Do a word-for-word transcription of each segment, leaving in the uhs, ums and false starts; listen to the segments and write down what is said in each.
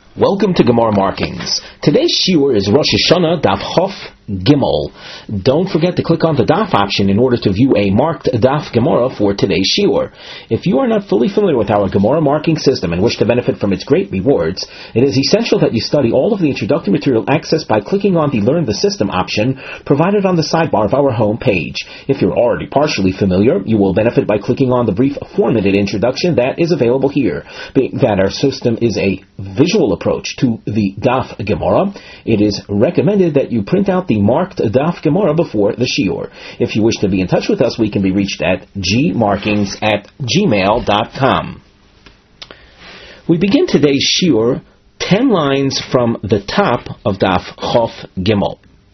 Welcome to Gemara Markings. Today's shiur is Rosh Hashanah Daf Chof Gimel. Don't forget to click on the Daf option in order to view a marked Daf Gemara for today's shiur. If you are not fully familiar with our Gemara marking system and wish to benefit from its great rewards, it is essential that you study all of the introductory material accessed by clicking on the Learn the System option provided on the sidebar of our home page. If you're already partially familiar, you will benefit by clicking on the brief formatted introduction that is available here. Being that our system is a visual approach to the Daf Gemara, it is recommended that you print out the marked Daf Gemara before the shiur. If you wish to be in touch with us, we can be reached at gmarkings at gmail dot com. We begin today's shiur ten lines from the top of Daf Chof Gimel.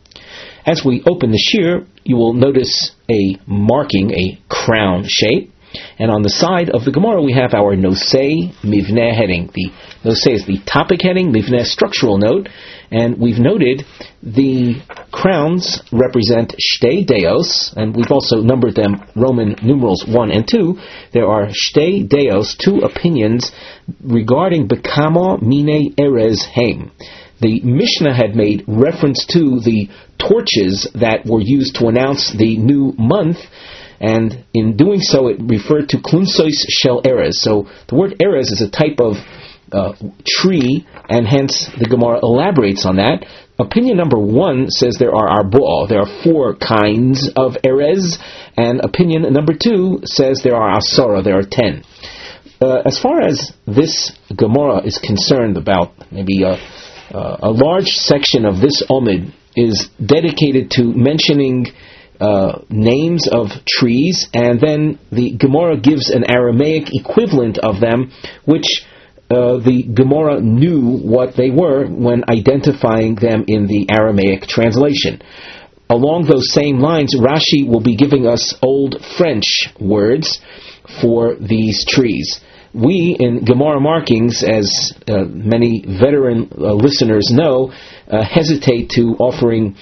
As we open the shiur, you will notice a marking, a crown shape. And on the side of the Gemara, we have our Nosei Mivneh heading. The Nosei is the topic heading, Mivneh structural note, and we've noted the crowns represent Shtei Deos, and we've also numbered them Roman numerals one and two. There are Shtei Deos, two opinions regarding Bekama Mine Erez Heim. The Mishnah had made reference to the torches that were used to announce the new month, and in doing so, it referred to Klunsois Shel Erez. So the word Erez is a type of uh, tree, and hence the Gemara elaborates on that. Opinion number one says there are arboa, there are four kinds of Erez, and opinion number two says there are asara, there are ten. Uh, as far as this Gemara is concerned, about maybe a, uh, a large section of this Omid is dedicated to mentioning Uh, names of trees, and then the Gemara gives an Aramaic equivalent of them, which uh, the Gemara knew what they were when identifying them in the Aramaic translation. Along those same lines, Rashi will be giving us Old French words for these trees. We, in Gemara Markings, as uh, many veteran uh, listeners know, uh, hesitate to offering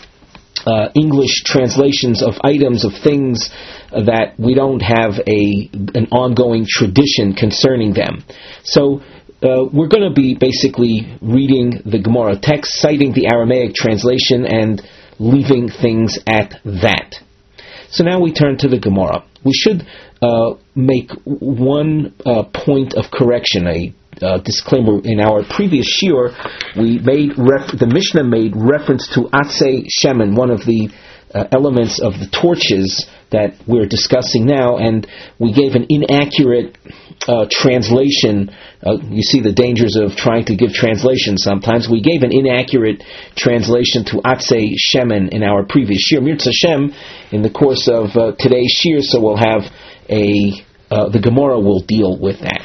Uh, English translations of items, of things that we don't have a an ongoing tradition concerning them. So uh, we're going to be basically reading the Gemara text, citing the Aramaic translation, and leaving things at that. So now we turn to the Gemara. We should uh, make one uh, point of correction, a Uh, disclaimer. In our previous shiur, we made ref- the Mishnah made reference to Atzei Shemen, one of the uh, elements of the torches that we're discussing now, and we gave an inaccurate uh, translation. Uh, you see the dangers of trying to give translations sometimes. We gave an inaccurate translation to Atzei Shemen in our previous shiur. Mirz Hashem, in the course of uh, today's shiur, so we'll have a, uh, the Gemara will deal with that.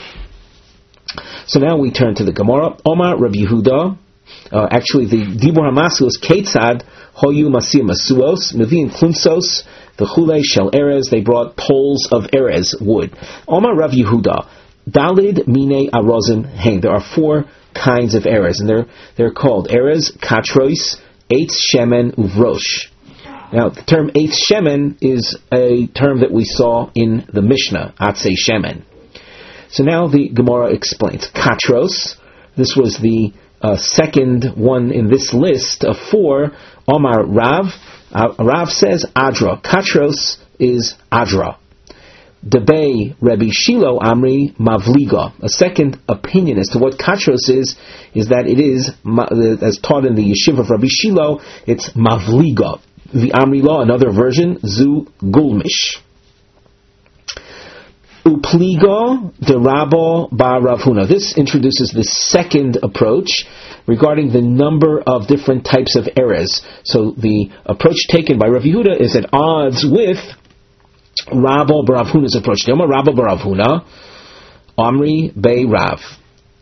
So now we turn to the Gemara. Omar Rabbi Yehuda, uh, actually the Dibur HaMasu is Ketzad Hoyu Masir Masuos Mevin Klunsos the Chulei Shel Erez. They brought poles of Erez wood. Omar Rabbi Yehuda Dalid Mine Arozim Hein. There are four kinds of Erez, and they're they're called Erez, Katrois, Eitz Shemen, Uvrosh. Now the term Eitz Shemen is a term that we saw in the Mishnah, Atzei Shemen. So now the Gemara explains. Katros, this was the uh, second one in this list of four. Omar Rav, uh, Rav says Adra. Katros is Adra. Debei Rebbe Shilo Amri Mavliga. A second opinion as to what Katros is, is that it is, as taught in the Yeshiva of Rabbi Shilo, it's Mavliga. The Amri Law, another version, Zu Gulmish. Upligo de Rabo Bar Rav Huna. This introduces the second approach regarding the number of different types of Erez. So the approach taken by Rav Yehuda is at odds with Rabo Bar Rav Huna's approach. Dema Rabo Bar Rav Huna, Amri Bei Rav.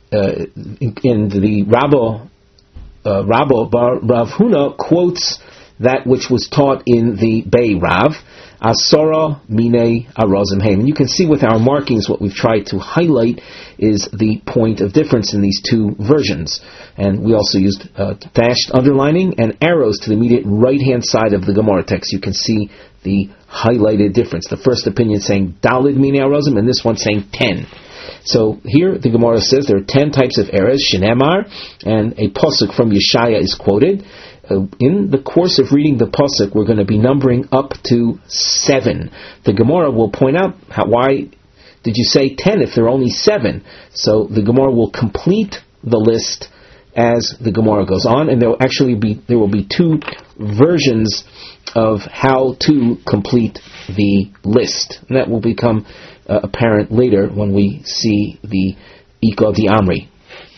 Uh, in the Rabo, uh, Rabo Bar Rav Huna quotes that which was taught in the Bei Rav, Asora Mine Arozim Haim. And you can see with our markings what we've tried to highlight is the point of difference in these two versions. And we also used uh, dashed underlining and arrows to the immediate right-hand side of the Gemara text. You can see the highlighted difference. The first opinion saying Dalid Mine Arozim, and this one saying ten. So here the Gemara says there are ten types of erez, Shenemar, and a pasuk from Yeshaya is quoted. Uh, in the course of reading the pasuk, we're going to be numbering up to seven. The Gemara will point out how, why did you say ten if there are only seven? So the Gemara will complete the list as the Gemara goes on, and there will actually be there will be two versions of how to complete the list, and that will become uh, apparent later when we see the Ika D'Amri.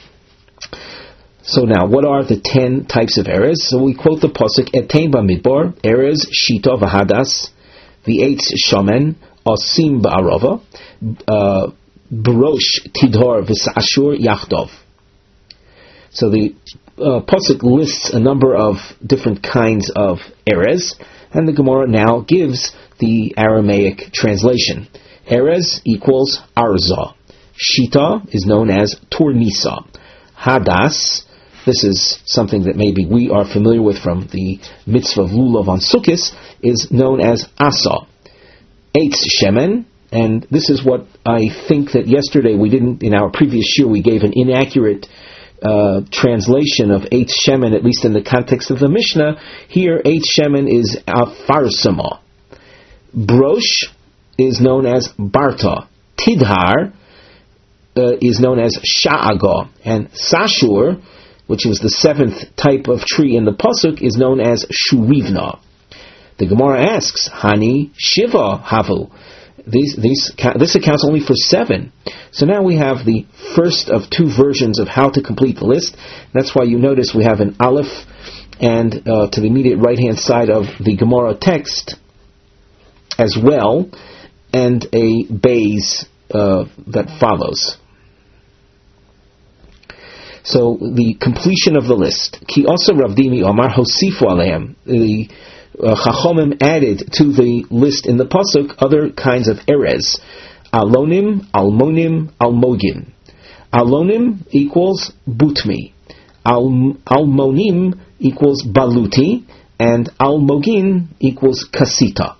So now, what are the ten types of erez? So we quote the pasuk, Etein b'midbar, erez, shita v'hadas, v'eitz shomen, osim ba'arova, uh, b'rosh tidhar v'sa'ashur yachdov. So the uh, pasuk lists a number of different kinds of erez, and the Gemara now gives the Aramaic translation. Erez equals arza. Shita is known as tornisa. Hadas, this is something that maybe we are familiar with from the mitzvah of lulav on Sukkos, is known as asa. Eitz shemen, and this is what I think that yesterday we didn't, in our previous year, we gave an inaccurate uh, translation of Eitz shemen, at least in the context of the Mishnah. Here, Eitz shemen is afarsama. Brosh is known as barta. Tidhar uh, is known as sha'aga. And sashur, which was the seventh type of tree in the pasuk, is known as shurivna. The Gemara asks, Hani shiva havu. These, these, this accounts only for seven. So now we have the first of two versions of how to complete the list. That's why you notice we have an aleph, and uh, to the immediate right-hand side of the Gemara text as well, and a beis uh, that follows. So the completion of the list. Ki also Rav Dimi Omar Hosifu Aleim. The uh, Chachomim added to the list in the pasuk other kinds of erez. Alonim, Almonim, Almogim. Alonim equals butmi. Al, Almonim equals baluti. And Almogin equals kasita.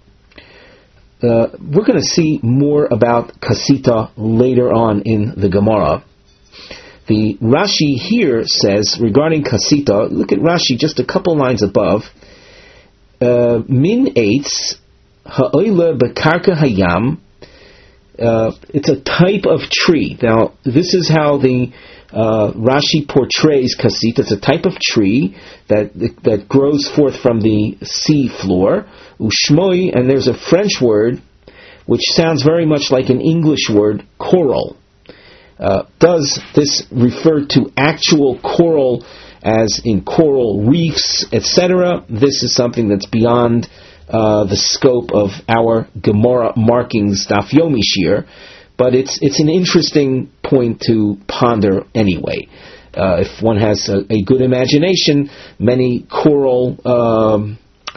Uh, we're going to see more about kasita later on in the Gemara. The Rashi here says, regarding kasita, look at Rashi just a couple lines above, uh, min eitz ha'oile bekarka hayam, uh, it's a type of tree. Now, this is how the uh, Rashi portrays kasita. It's a type of tree that that grows forth from the sea floor. Ushmoi, and there's a French word which sounds very much like an English word, coral. Uh, does this refer to actual coral, as in coral reefs, et cetera? This is something that's beyond uh, the scope of our Gemara markings, Daf Yomi Shir, but it's it's an interesting point to ponder anyway. Uh, if one has a, a good imagination, many coral um,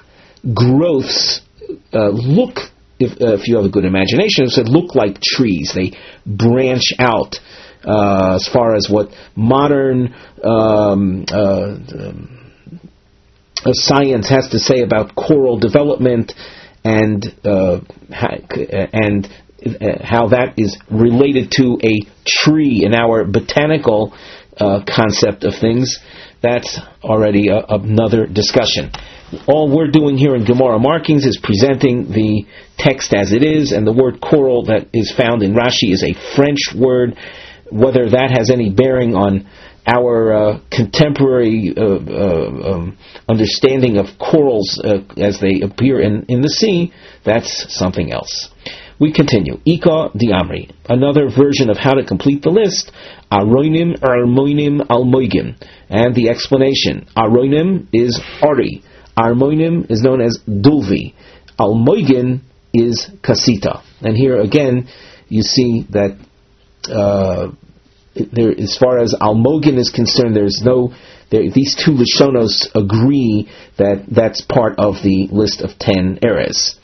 growths uh, look, if, uh, if you have a good imagination, it said look like trees. They branch out uh, as far as what modern um, uh, um, uh, science has to say about coral development and uh, ha- and uh, how that is related to a tree in our botanical uh, concept of things. That's already a, another discussion. All we're doing here in Gemara markings is presenting the text as it is, and the word coral that is found in Rashi is a French word. Whether that has any bearing on our uh, contemporary uh, uh, um, understanding of corals uh, as they appear in, in the sea, that's something else. We continue. Ika D'Amri, another version of how to complete the list. Aroinim, Armoinim, Almoigim. And the explanation. Aroinim is Ari. Armoinim is known as Dulvi. Almoigin is Kasita. And here again, you see that uh, there, as far as Almogin is concerned, there's no. There, these two Lashonos agree that that's part of the list of ten eres.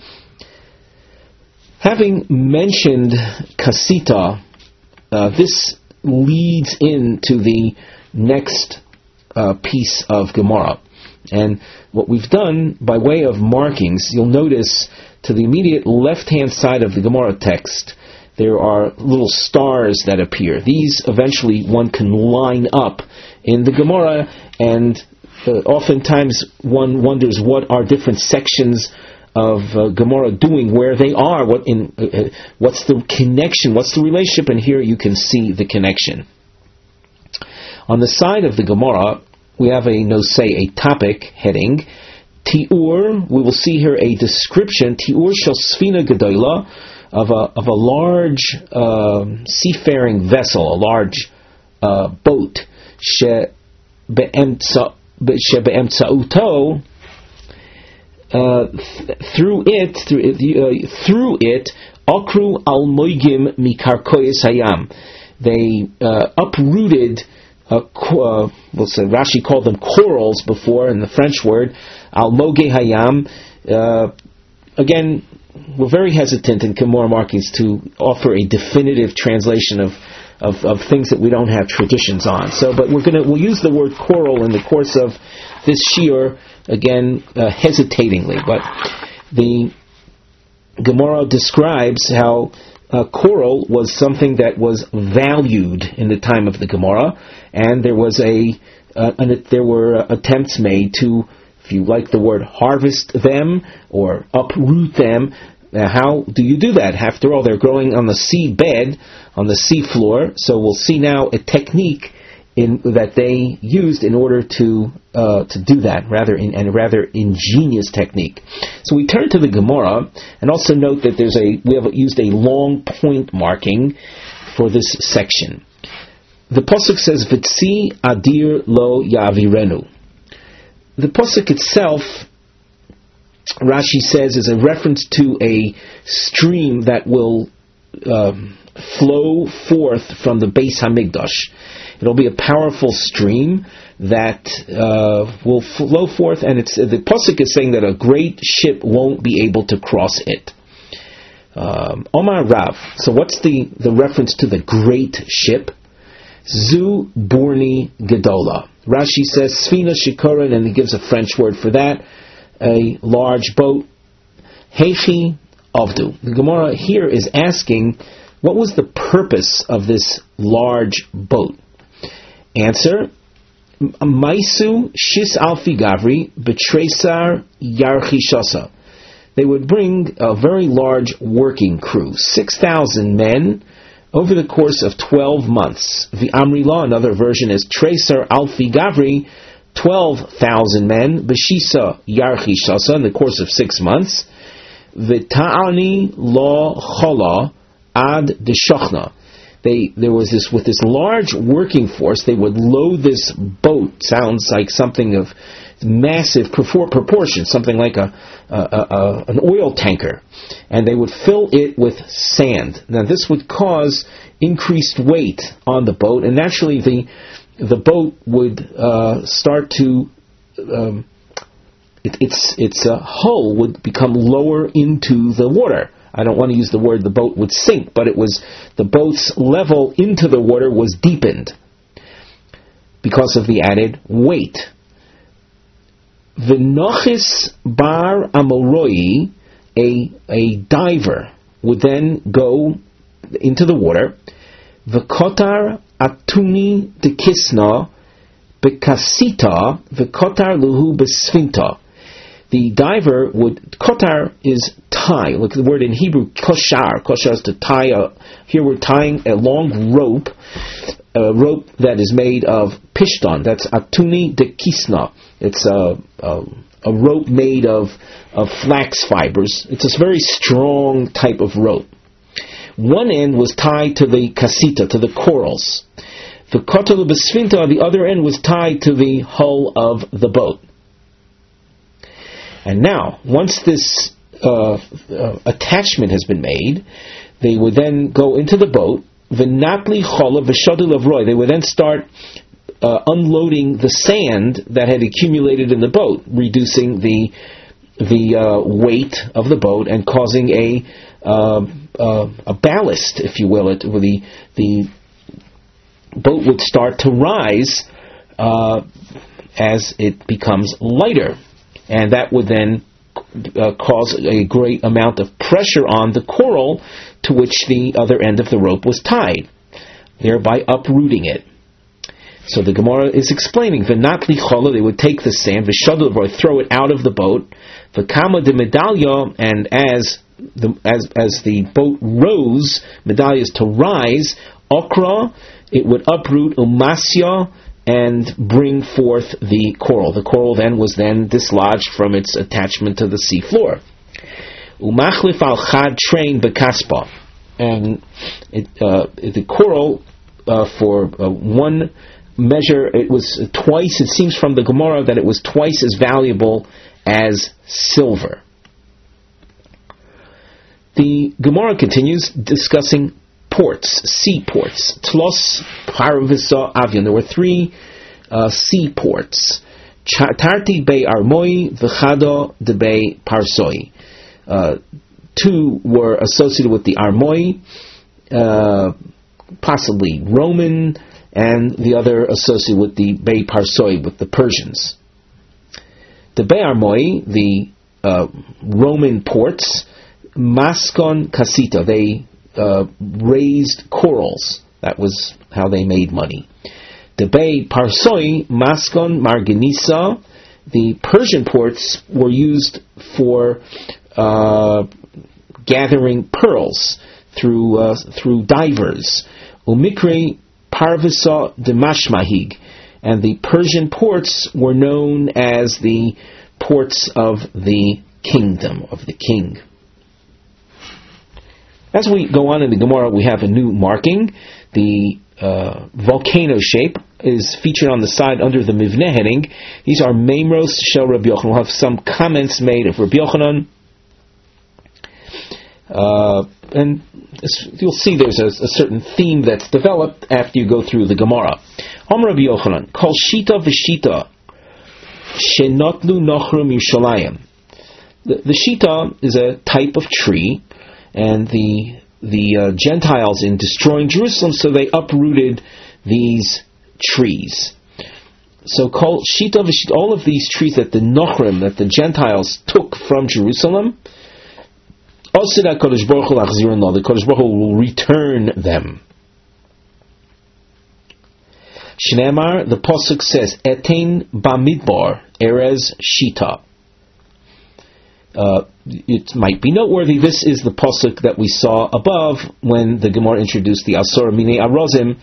Having mentioned Kasita, uh, this leads into the next uh, piece of Gemara. And what we've done by way of markings, you'll notice to the immediate left-hand side of the Gemara text, there are little stars that appear. These eventually one can line up in the Gemara, and uh, oftentimes one wonders what are different sections of uh, Gemara doing, where they are, what in uh, what's the connection, what's the relationship, and here you can see the connection. On the side of the Gemara, we have a no say a topic heading Ti'ur. We will see here a description Ti'ur shel Sfina Gedola, of a of a large uh, seafaring vessel, a large uh, boat. She be'emtsa she be'emtsauto. Uh, th- through it, through it, uh, through it, Akru al moigim mikarkoyes hayam. They uh, uprooted. Uh, uh, we'll say Rashi called them corals before in the French word al moge hayam. Uh, again, we're very hesitant in Gemara markings to offer a definitive translation of, of, of things that we don't have traditions on. So, but we're gonna we'll use the word coral in the course of this shiur. Again, uh, hesitatingly, but the Gemara describes how uh, coral was something that was valued in the time of the Gemara, and there was a, uh, an, there were uh, attempts made to, if you like the word, harvest them or uproot them. Now, how do you do that? After all, they're growing on the sea bed, on the sea floor. So we'll see now a technique in that they used in order to uh, to do that, rather in and a rather ingenious technique. So we turn to the Gemara, and also note that there's a we have used a long point marking for this section. The pasuk says, "V'tzi adir lo yavirenu." The pasuk itself, Rashi says, is a reference to a stream that will um, flow forth from the Beis Hamikdash. It'll be a powerful stream that uh, will flow forth, and it's the pasuk is saying that a great ship won't be able to cross it. Um, Omar Rav. So what's the, the reference to the great ship? Zu Burni Gedola. Rashi says Sfina Shikoran, and he gives a French word for that, a large boat. Heichi Avdu. The Gemara here is asking, what was the purpose of this large boat? Answer: Maisu Shis Alfi Gavri Betresar Yarchishasa. They would bring a very large working crew, six thousand men, over the course of twelve months. The Amrila, another version, is Tresar Alfi Gavri, twelve thousand men, Beshisa Yarchishasa, in the course of six months. The Ta'ani Lo Chola Ad Deshachna. They, there was this, with this large working force, they would load this boat, sounds like something of massive proportion, something like a, a, a an oil tanker, and they would fill it with sand. Now this would cause increased weight on the boat, and naturally the the boat would uh, start to, um, it, its, its uh, hull would become lower into the water. I don't want to use the word the boat would sink, but it was the boat's level into the water was deepened because of the added weight. V'nochis bar amoroi, a a diver, would then go into the water. V'kotar atuni dekisna bekasita v'kotar luhu besfinta. The diver would, kotar is tie. Look at the word in Hebrew, koshar. Koshar is to tie a, here we're tying a long rope, a rope that is made of pishton. That's atuni de kisna. It's a, a, a rope made of, of flax fibers. It's a very strong type of rope. One end was tied to the kasita, to the corals. The kotalu besfinta, the other end was tied to the hull of the boat. And now, once this uh, uh, attachment has been made, they would then go into the boat. v'natli chola v'shadil avroy. They would then start uh, unloading the sand that had accumulated in the boat, reducing the the uh, weight of the boat and causing a uh, uh, a ballast, if you will. It the the boat would start to rise uh, as it becomes lighter, and that would then uh, cause a great amount of pressure on the coral to which the other end of the rope was tied, thereby uprooting it. So the Gemara is explaining, v'natli chola, they would take the sand, v'shadul, throw it out of the boat, v'kama de medalya, and as the as as the boat rose, medalya is to rise, okra, it would uproot, umasya, and bring forth the coral. The coral then was then dislodged from its attachment to the sea floor. Umachlif al chad train bekaspa, and it, uh, the coral uh, for uh, one measure, it was twice. It seems from the Gemara that it was twice as valuable as silver. The Gemara continues discussing ports, seaports. Tlos, Parvisa, Avion. There were three uh, seaports. Tarti Bei Armoi, V'chado de Bei Parsoi. Uh, two were associated with the Armoi, uh, possibly Roman, and the other associated with the Bei Parsoi, with the Persians. The Bei Armoi, the uh, Roman ports, Maskon Kasita, they Uh, raised corals. That was how they made money. The Bei Parsoi, Maskon Marganisa, the Persian ports were used for uh, gathering pearls through uh, through divers. Umikre Parvisa de Mashmahig, and the Persian ports were known as the ports of the kingdom, of the king. As we go on in the Gemara, we have a new marking. The uh, volcano shape is featured on the side under the Mivneh heading. These are Meimros Shel Rabbi Yochanan. We'll have some comments made of Rabbi Yochanan. Uh, and you'll see there's a, a certain theme that's developed after you go through the Gemara. Om Rabbi Yochanan, Kol Shita V'Shita Shenotlu Nochrum Yushalayim. The, the Shita is a type of tree, and the the uh, Gentiles, in destroying Jerusalem, so they uprooted these trees. So called Shita v'Shita, all of these trees that the Nochrim, that the Gentiles took from Jerusalem, the Kodesh Baruch Hu will return them. Shneimar, the Pasuk says, Etein Bamidbar, Erez Shita. Uh, it might be noteworthy, this is the pasuk that we saw above when the Gemara introduced the Asor Minei Arozim.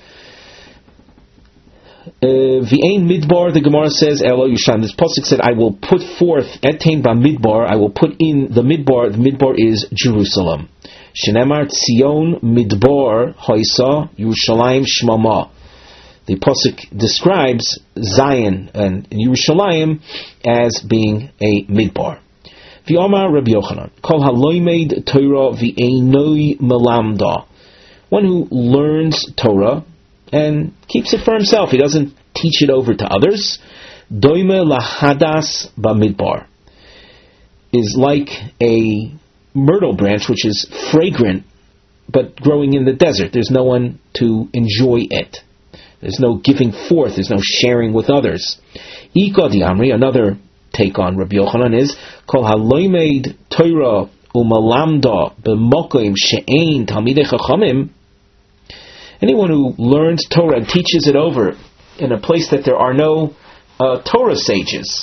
V'ein Midbar, the Gemara says, Elo Yushan. This pasuk said, I will put forth, Etein ba Midbar, I will put in the Midbar. The Midbar is Jerusalem. Shenemar Tzion Midbar Hoisa Yerushalayim Shmama. The pasuk describes Zion and Yerushalayim as being a Midbar. V'omar Rabbi Yochanan, Kol haloimed Torah v'einoi melamda. One who learns Torah and keeps it for himself, he doesn't teach it over to others. Doime lahadas bamidbar, is like a myrtle branch which is fragrant but growing in the desert. There's no one to enjoy it. There's no giving forth. There's no sharing with others. Ika di Amri, another take on Rabbi Yochanan, is Kol haloimed Torah umalamda b'mokim she'ein talmidei chachamim. Anyone who learns Torah and teaches it over in a place that there are no uh, Torah sages.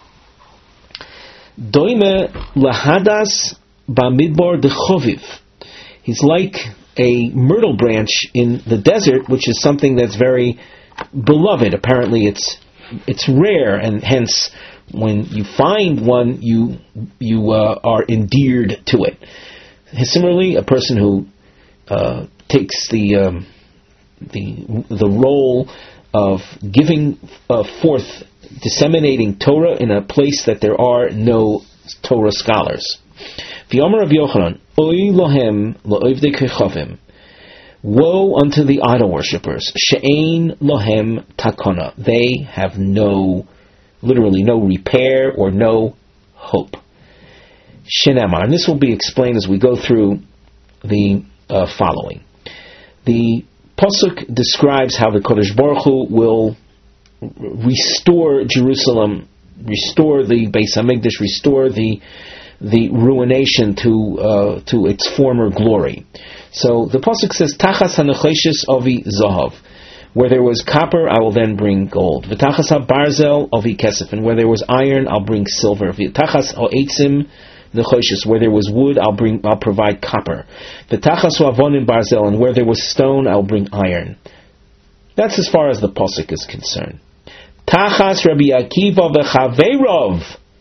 Doime lahadas b'midbar dechoviv. He's like a myrtle branch in the desert, which is something that's very beloved. Apparently, it's it's rare, and hence, when you find one, you you uh, are endeared to it. Similarly, a person who uh, takes the um, the the role of giving uh, forth, disseminating Torah in a place that there are no Torah scholars. V'yomer Rabbi Yochanan, oy lohem la'ovdei kechavim. Woe unto the idol worshippers. She'ein lohem takona. They have no, literally no repair or no hope. Shenamar. And this will be explained as we go through the uh, following. The Pasuk describes how the Kodesh Baruch Hu will restore Jerusalem, restore the Beis HaMikdash, restore the the ruination to uh, to its former glory. So the pasuk says, "Tachas hanecheshes avi zahav." Where there was copper, I will then bring gold. V'tachas habarzel avi kesef, and where there was iron, I'll bring silver. V'tachas ha'etzim necheshes, where there was wood, I'll bring, I'll provide copper. V'tachas ha'avonim barzel, and where there was stone, I'll bring iron. That's as far as the pasuk is concerned. Tachas Rabbi Akiva v'chaveirov,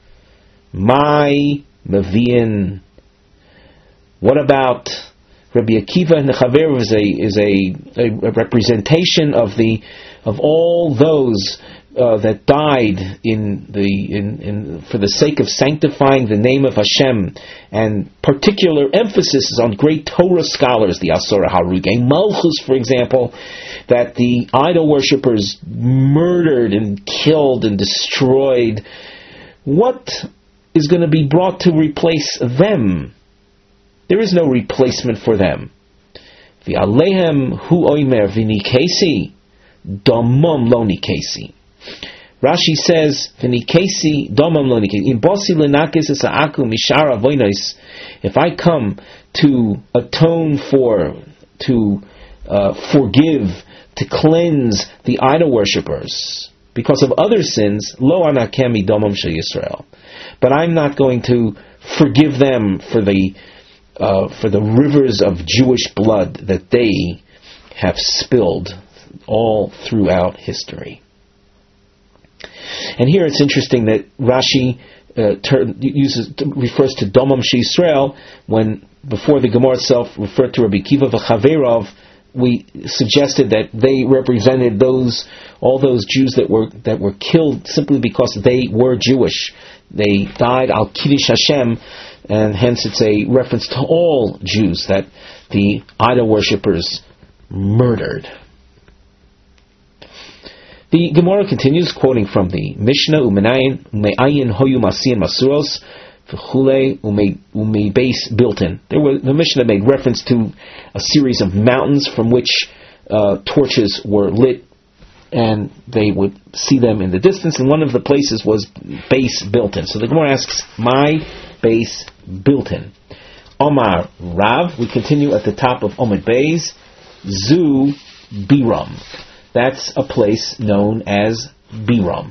my Mavian. What about Rabbi Akiva and the Chaver is a is a, a, a representation of the of all those uh, that died in the in, in for the sake of sanctifying the name of Hashem, and particular emphasis is on great Torah scholars, the Asura Harugei Malchus, for example, that the idol worshippers murdered and killed and destroyed. What is going to be brought to replace them? There is no replacement for them. V'alehem hu oimer v'nikesi domam lo nikesi. Rashi says v'nikesi domam lo nikesi. In bosi lenakes esa'aku mishara voinos. If I come to atone for, to uh, forgive, to cleanse the idol worshippers because of other sins, lo anakemi domam shel Yisrael. But I'm not going to forgive them for the uh, for the rivers of Jewish blood that they have spilled all throughout history. And here it's interesting that Rashi uh, ter- uses refers to Domam She'Yisrael when before the Gemara itself referred to Rabbi Akiva v'Chaverov. We suggested that they represented those all those Jews that were that were killed simply because they were Jewish. They died al Kiddush Hashem, and hence it's a reference to all Jews that the idol worshippers murdered. The Gemara continues, quoting from the Mishnah, Umenayin umeayin hoyu masiyan masuros v'chulei ume base built-in. There was the Mishnah made reference to a series of mountains from which uh, torches were lit, and they would see them in the distance, and one of the places was base built-in. So the Gemara asks, my base built-in. Omar Rav, we continue at the top of Omid Beis, Zu Biram. That's a place known as Biram.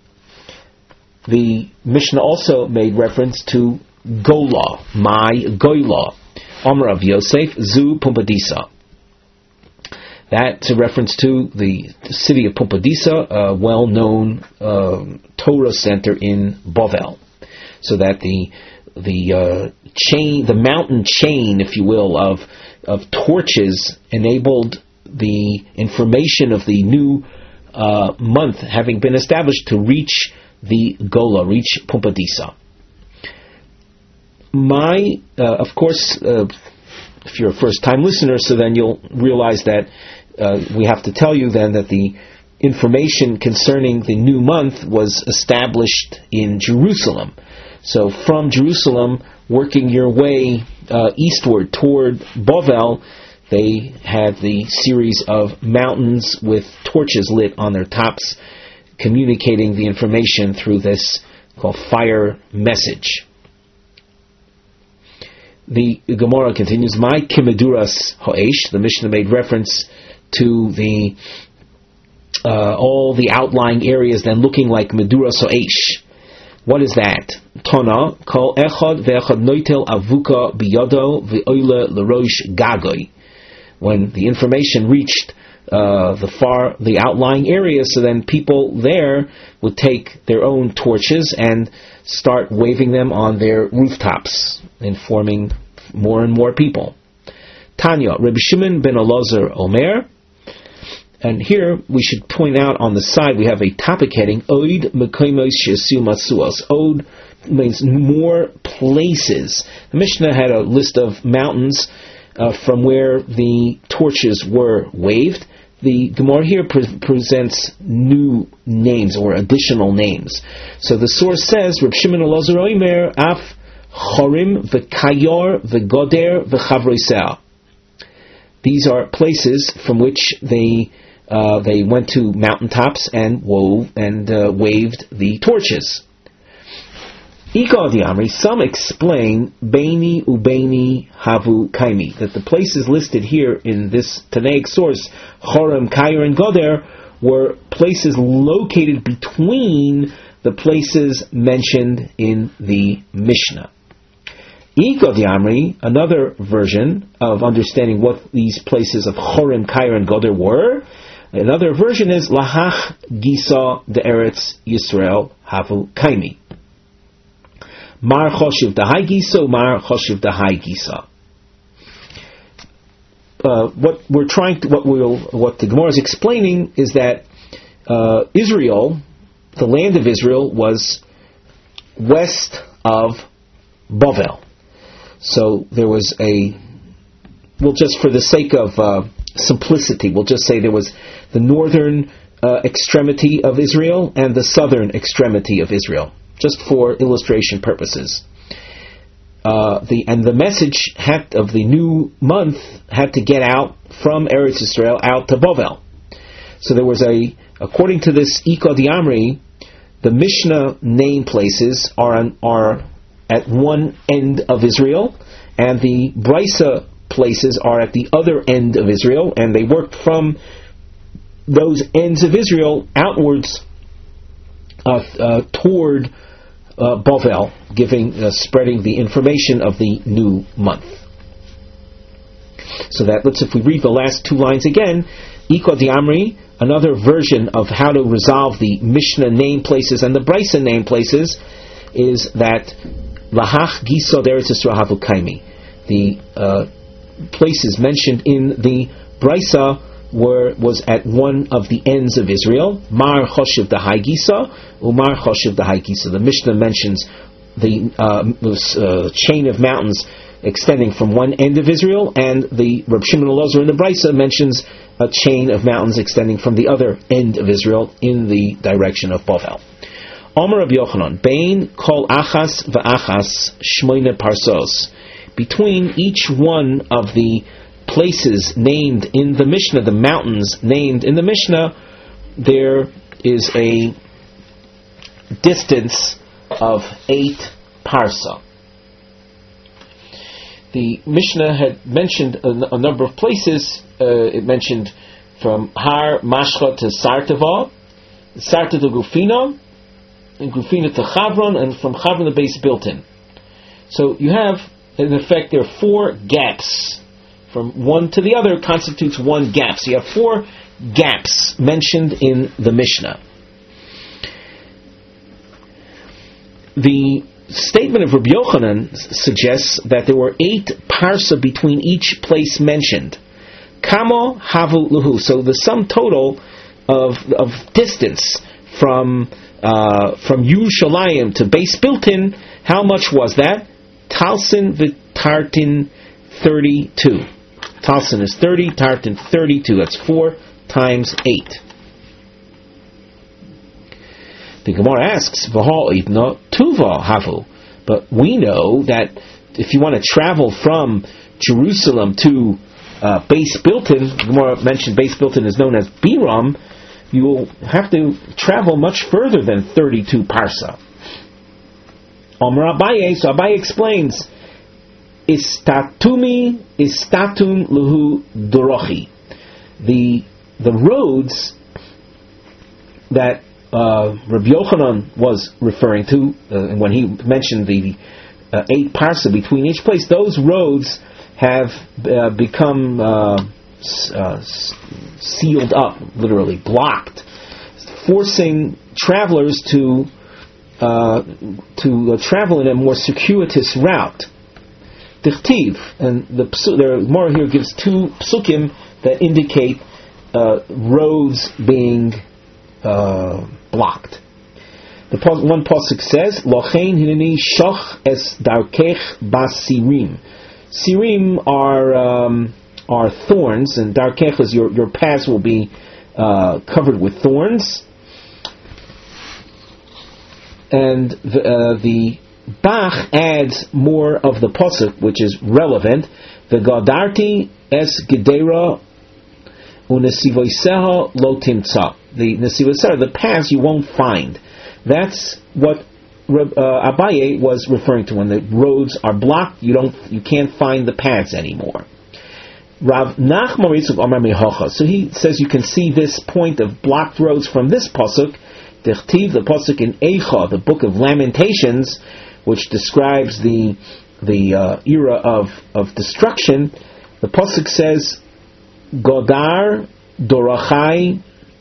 The Mishnah also made reference to Gola, my Gola. Omar of Yosef, Zu Pumpadisa. That's a reference to the city of Pumpadisa, a well-known uh, Torah center in Bovel. So that the the uh, chain, the mountain chain, if you will, of of torches enabled the information of the new uh, month having been established to reach the Gola, reach Pumpadisa. My, uh, of course, uh, if you're a first-time listener, so then you'll realize that uh, we have to tell you then that the information concerning the new month was established in Jerusalem. So from Jerusalem, working your way uh, eastward toward Bovel, they had the series of mountains with torches lit on their tops, communicating the information through this called fire message. The Gemara continues, my kimeduras ha'esh, the Mishnah made reference to the uh, all the outlying areas then looking like meduras ha'esh. What is that? Tona, kol echad ve'echad noitel avuka biyado ve'oile l'rosh gagoy. When the information reached uh, the far, the outlying areas, so then people there would take their own torches and start waving them on their rooftops, informing more and more people. Tanya, Rabbi Shimon ben Elazar Omer, and here we should point out on the side we have a topic heading, Oid Mekoimos Shesu Matsuos. Od means more places. The Mishnah had a list of mountains uh, from where the torches were waved. The Gemara here pre- presents new names or additional names. So the source says, Reb Shimon Elazar Omer, Af Chorim v'Kayor v'Goder v'Chavroisea. These are places from which they uh, they went to mountaintops and wove and uh, waved the torches. Ika di Amri, some explain Beini Ubeini Havu Kaimi, that the places listed here in this Tanaic source, Chorim, Kayor, and Goder, were places located between the places mentioned in the Mishnah. Ika di Amri, another version of understanding what these places of Chorim, Kayor, and Goder were, another version is Lahach Gisa de Eretz Yisrael Havu Kaimi. Mar Choshev Dahai Gisa, Mar Choshev Dahai Gisa. Uh, what we're trying to, what we'll, what the Gemara is explaining is that uh, Israel, the land of Israel, was west of Bavel. So there was a, well, just for the sake of uh, simplicity, we'll just say there was the northern uh, extremity of Israel and the southern extremity of Israel, just for illustration purposes. Uh, the and the message had, of the new month had to get out from Eretz Yisrael out to Bavel. So there was a, according to this Ika di Amri, the Mishnah name places are on, are at one end of Israel, and the Brisa places are at the other end of Israel, and they worked from those ends of Israel outwards uh, uh, toward uh, Bavel, giving, uh, spreading the information of the new month. So that, let's, if we read the last two lines again, Ika di Amri, another version of how to resolve the Mishnah name places and the Brisa name places, is that Lahach Gisa Eretz Yisrael Havu Kaimi. The uh, places mentioned in the Brisa were was at one of the ends of Israel. Mar Choshev Dahai Gisa, Umar Choshev Dahai Gisa. The Mishnah mentions the uh, uh, chain of mountains extending from one end of Israel, and the Reb Shimon Elazar in the Brisa mentions a chain of mountains extending from the other end of Israel in the direction of Bavel. Omer Rabbi Yochanan, Bein kol achas v'achas shmoine parsos. Between each one of the places named in the Mishnah, the mountains named in the Mishnah, there is a distance of eight parsa. The Mishnah had mentioned a, a number of places. Uh, it mentioned from Har Mashcha to Sartava, Sarta to Gufina, and Gufina to Chavron, and from Chavron to Beis Biltin. So you have, in effect, there are four gaps. From one to the other constitutes one gap. So you have four gaps mentioned in the Mishnah. The statement of Rabbi Yochanan suggests that there were eight parsa between each place mentioned. Kamo havu luhu. So the sum total of of distance from uh, from Yerushalayim to Beis Biltin, how much was that? Talsin v'tartin thirty-two. Talsin is thirty, tartin thirty-two. That's four times eight. The Gemara asks, V'ha idna tuva havu. But we know that if you want to travel from Jerusalem to uh, Beis Biltin, the Gemara mentioned Beis Biltin is known as Biram, you will have to travel much further than thirty-two parsa. Amar Abaye, so Abaye explains, Istatumi istatun luhu dorochi. The the roads that uh, Rabbi Yochanan was referring to, uh, when he mentioned the uh, eight parsa between each place, those roads have uh, become uh, uh, sealed up, literally blocked, forcing travelers to uh, to uh, travel in a more circuitous route. Dichtiv, and the the Gemara here gives two psukim that indicate uh, roads being uh, blocked. The one pasuk says, "Lochein hineni shoch es darkech basirim." Sirim are um, are thorns, and darkechas, your your paths will be uh, covered with thorns. And the, uh, the Bach adds more of the pasuk, which is relevant. The Gadarti es gedera unesivoiseha lo timtza. The nesivoiseha, the paths you won't find. That's what uh, Abaye was referring to. When the roads are blocked, you don't, you can't find the paths anymore. Rav Nachman Yitzchak Amar Mehocha. So he says you can see this point of blocked roads from this pasuk. Dechtiv, the pasuk in Eicha, the book of Lamentations, which describes the the uh, era of, of destruction. The pasuk says, Godar dorachai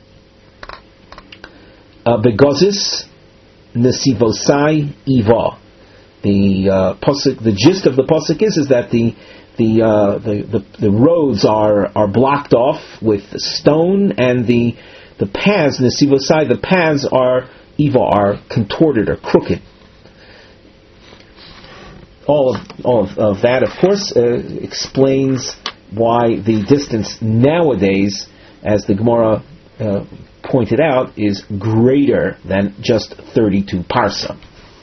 begozis nesivosai iva. The uh, pasuk, the gist of the pasuk is is that the the, uh, the the the roads are are blocked off with stone, and the the paths, nesivosai, the paths are iva, are contorted or crooked. All of, all of, of that, of course, uh, explains why the distance nowadays, as the Gemara uh, pointed out, is greater than just thirty-two parsa.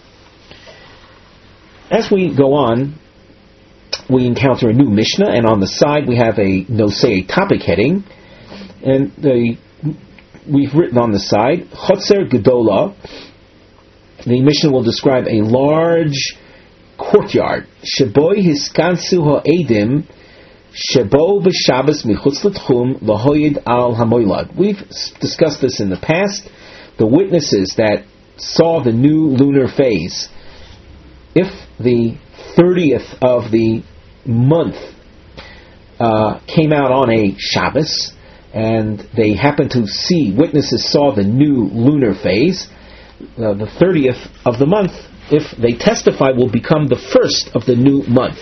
As we go on, we encounter a new Mishnah, and on the side we have a nosei topic heading, and the, we've written on the side, Chotzer Gedola. The Mishnah will describe a large courtyard. Sheboi hiskansu ha'edim shebo b'Shabbos michutz l'tchum lahoyed al hamoilad. We've discussed this in the past. The witnesses that saw the new lunar phase, if the thirtieth of the month uh, came out on a Shabbos, and they happened to see, witnesses saw the new lunar phase, uh, the thirtieth of the month, if they testify, will become the first of the new month.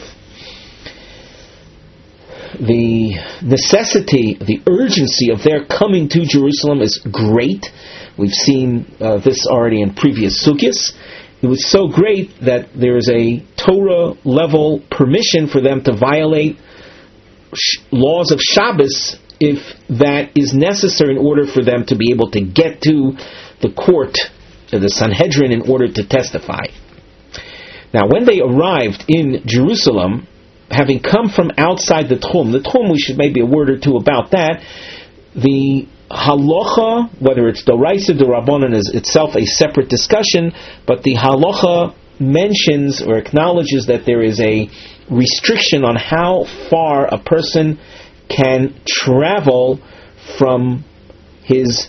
The necessity, the urgency of their coming to Jerusalem is great. We've seen uh, this already in previous sukkahs. It was so great that there is a Torah level permission for them to violate sh- laws of Shabbos if that is necessary in order for them to be able to get to the court, to the Sanhedrin, in order to testify. Now, when they arrived in Jerusalem, having come from outside the Tchum, the Tchum, we should maybe a word or two about that. The halacha, whether it's Doraisa, Dorabanan, is itself a separate discussion, but the halacha mentions or acknowledges that there is a restriction on how far a person can travel from his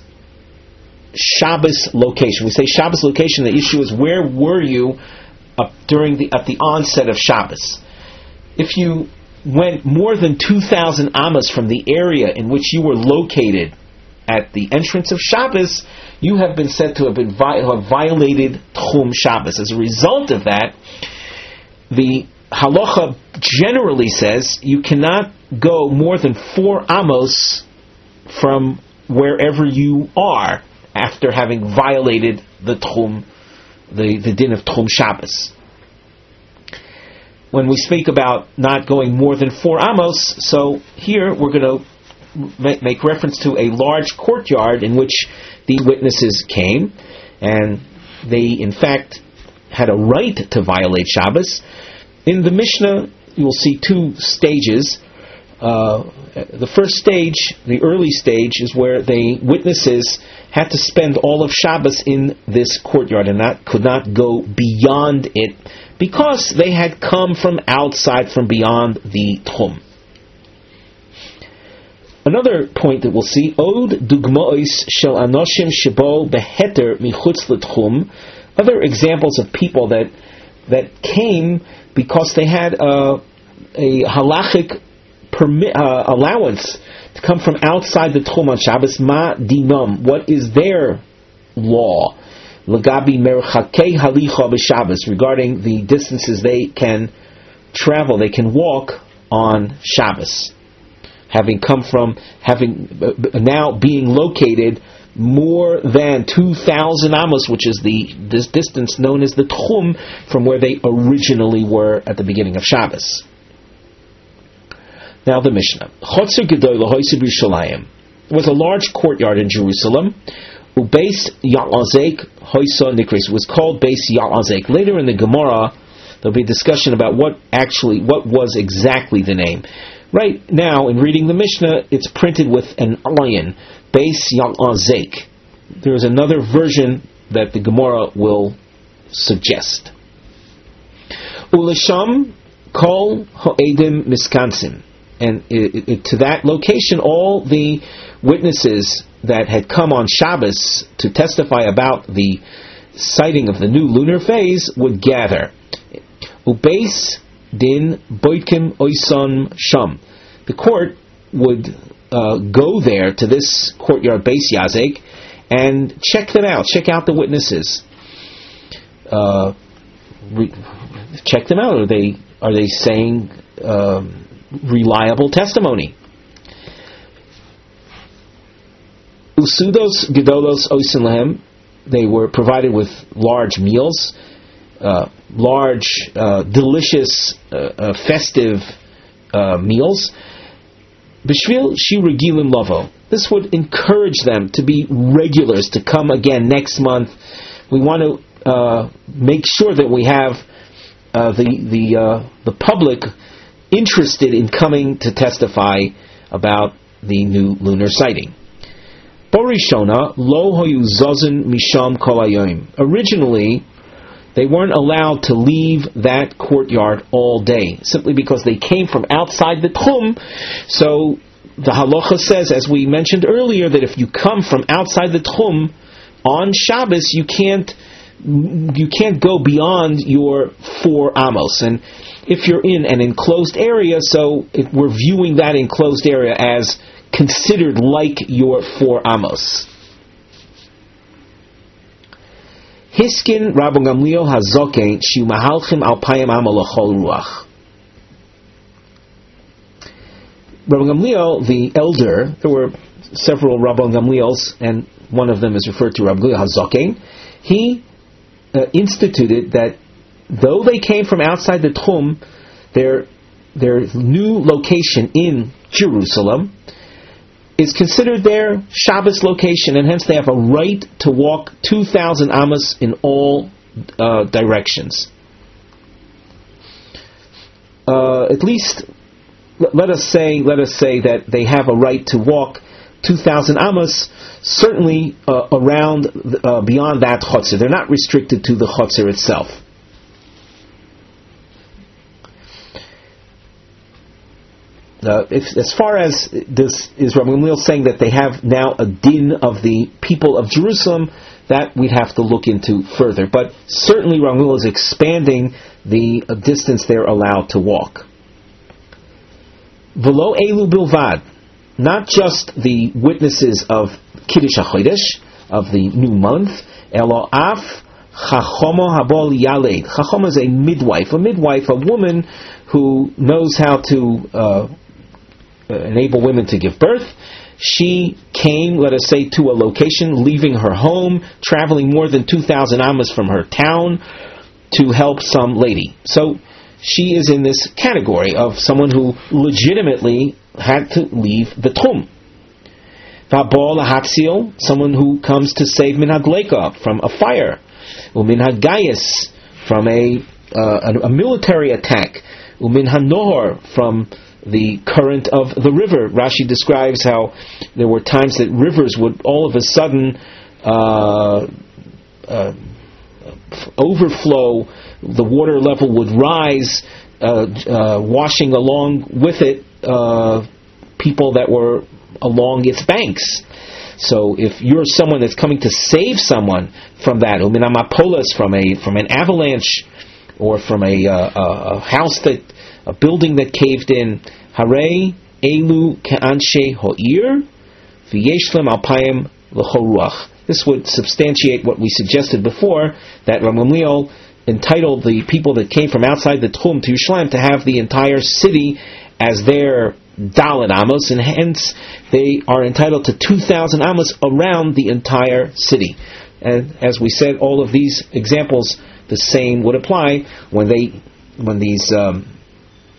Shabbos location. We say Shabbos location, the issue is where were you up during the at the onset of Shabbos? If you went more than two thousand amas from the area in which you were located at the entrance of Shabbos, you have been said to have been vi- have violated Tchum Shabbos. As a result of that, the halacha generally says you cannot go more than four amos from wherever you are after having violated the Tchum, the, the din of Tchum Shabbos. When we speak about not going more than four amos, so here we're going to make, make reference to a large courtyard in which the witnesses came, and they in fact had a right to violate Shabbos. In the Mishnah, you will see two stages. Uh, the first stage, the early stage, is where the witnesses had to spend all of Shabbos in this courtyard and not, could not go beyond it because they had come from outside, from beyond the Tchum. Another point that we'll see, Od dugmois shel anoshim shebo beheter michutz l'tchum, other examples of people that that came because they had a, a halachic permi- uh, allowance to come from outside the Tchum on Shabbos. Ma dinom, what is their law? Lagabi merchakei halicha b'Shabbos, regarding the distances they can travel, they can walk on Shabbos, having come from, having uh, now being located more than two thousand amos, which is the this distance known as the Tchum, from where they originally were at the beginning of Shabbos. Now the Mishnah. Chotzer Gedolah Hoyse B'Yerushalayim. It was a large courtyard in Jerusalem. Ubeis Ya'azek Hoysa Nikris. It was called Beis Ya'azek. Later in the Gemara, there'll be a discussion about what actually, what was exactly the name. Right now, in reading the Mishnah, it's printed with an ayin, Beis Ya'azek. There is another version that the Gemara will suggest. Ulesham Kol Ha'edim Miskansim. And it, it, to that location, all the witnesses that had come on Shabbos to testify about the sighting of the new lunar phase would gather. Ubeis din boitkim oisan sham. The court would uh, go there to this courtyard, Beis Yazek, and check them out. Check out the witnesses. Uh, re- check them out. Are they are they saying um, reliable testimony? Usudos gedolos oisin lehem. They were provided with large meals, uh, large, uh, delicious, uh, uh, festive uh, meals. B'shvil shir gilin lavo. This would encourage them to be regulars, to come again next month. We want to uh, make sure that we have uh, the the uh, the public interested in coming to testify about the new lunar sighting. Borishona lo hoyu zozin misham kol hayoim. Originally, they weren't allowed to leave that courtyard all day, simply because they came from outside the tchum. So the halacha says, as we mentioned earlier, that if you come from outside the tchum on Shabbos, you can't you can't go beyond your four amos. And if you're in an enclosed area, so if we're viewing that enclosed area as considered like your four amos. Hiskin Rabbi Gamliel Hazoken Shiu Mahalchim Alpayim Amal Lachol Ruach. Rabbi Gamliel, the elder, there were several Rabbi Gamliels, and one of them is referred to Rabbi Gamliel Hazoken. He uh, instituted that though they came from outside the Tchum, their their new location in Jerusalem is considered their Shabbos location, and hence they have a right to walk two thousand amos in all uh, directions. Uh, at least, let us say, let us say that they have a right to walk two thousand amos, certainly uh, around, uh, beyond that chotzer. They're not restricted to the chotzer itself. Uh, if, as far as this is Rabbi Gamliel saying that they have now a din of the people of Jerusalem, that we'd have to look into further. But certainly Rabbi Gamliel is expanding the uh, distance they're allowed to walk. V'lo elu bilvad, not just the witnesses of Kiddush HaChodesh, of the new month, elo af chachoma habol yaled. Chachoma is a midwife, a midwife, a woman who knows how to uh, enable women to give birth. She came, let us say, to a location, leaving her home, traveling more than two thousand amos from her town to help some lady. So she is in this category of someone who legitimately had to leave the tchum. V'abol hatzil, someone who comes to save min hadleka, from a fire, umin hagayis, from a, uh, a, a military attack, umin hanohor, from the current of the river. Rashi describes how there were times that rivers would all of a sudden uh, uh, overflow, the water level would rise, uh, uh, washing along with it uh, people that were along its banks. So if you're someone that's coming to save someone from that, uminamapolis, from a from an avalanche, or from a, uh, a house that a building that caved in, Harei elu ke'anshe ho'ir v'yeshlem alpayim l'choruach. This would substantiate what we suggested before, that Rabbi Gamliel entitled the people that came from outside the Tchum to Yerushalayim to have the entire city as their Dalet Amos, and hence they are entitled to two thousand Amos around the entire city. And as we said, all of these examples, the same would apply when they, when these um,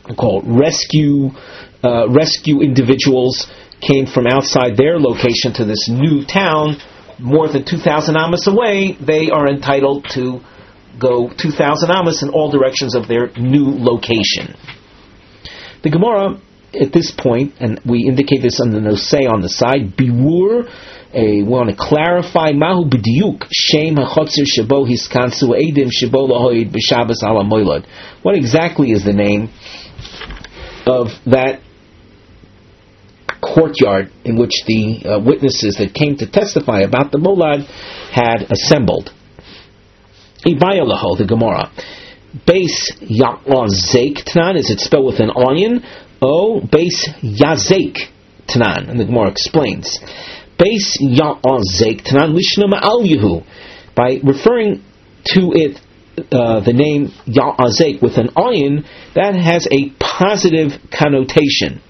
called rescue uh, rescue individuals came from outside their location to this new town more than two thousand amas away, they are entitled to go two thousand amas in all directions of their new location. The Gemara at this point, and we indicate this on the nosei on the side, biwur, a, we want to clarify mahu b'diuk shem hachotzir shebo hiskansu edim shebo lahoid b'shabas ala moilad. What exactly is the name of that courtyard in which the uh, witnesses that came to testify about the molad had assembled? Ibaya laho, the Gemara. Base Yazek Tanan, is it spelled with an onion? O base Yazek Tanan, and the Gemara explains. Base Yazek Tanan Lishna Ma'al Yehu, by referring to it, uh, the name Yazek with an onion, that has a positive connotation.